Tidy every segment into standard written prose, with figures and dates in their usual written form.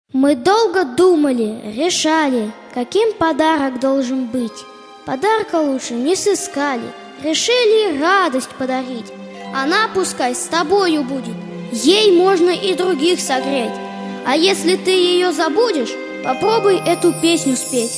Мы долго думали, решали, каким подарок должен быть. Подарка лучше не сыскали, решили радость подарить. Она пускай с тобою будет, ей можно и других согреть. А если ты ее забудешь, попробуй эту песню спеть.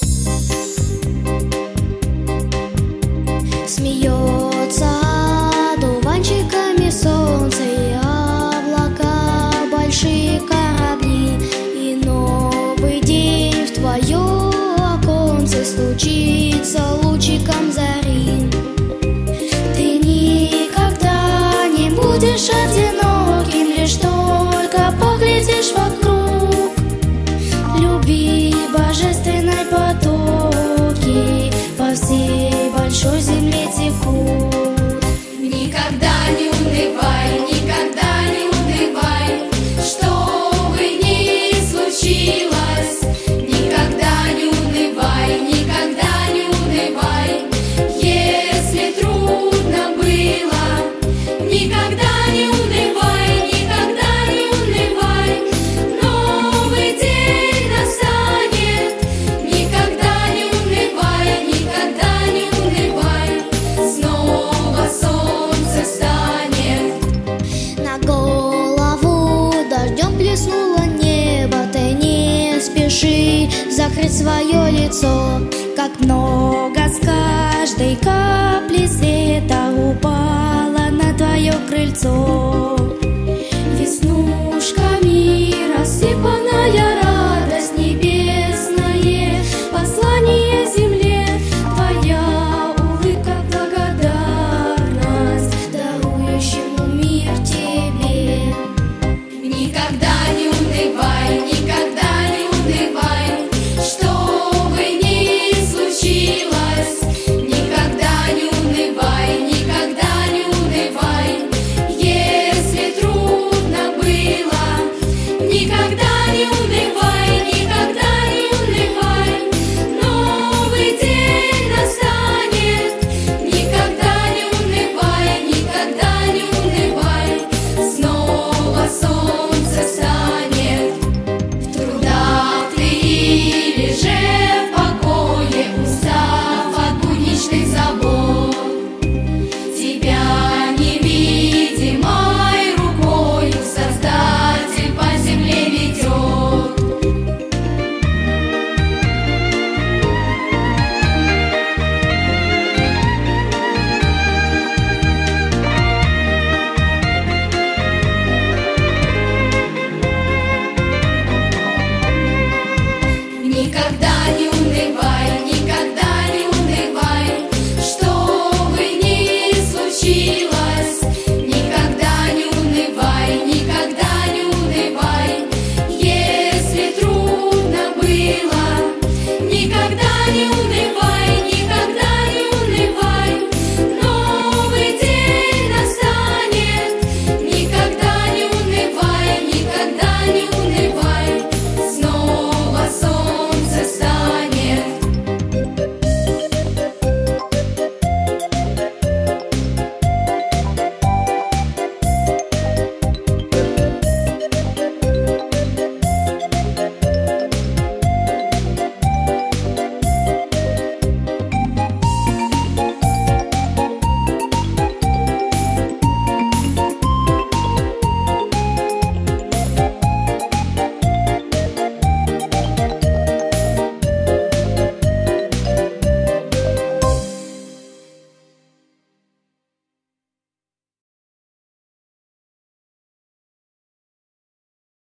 Смеется дуванчиками солнце и облака, большие корабли, и новый день в твое оконце стучится лучиком зари. Ты никогда не будешь одиноким, лишь только поглядишь вокруг. Люби божественной потоки по всей большой земле текут. Никогда не унывай, никогда не унывай, что бы ни случилось. Никогда не унывай, никогда не унывай, если трудно было. Никогда не унывай, никогда не унывай, новый день настанет. Никогда не унывай, никогда не унывай, снова солнце встанет. На голову дождем плеснуло небо, ты не спеши закрыть свое лицо. Как много с каждой капли света упало на твое крыльцо.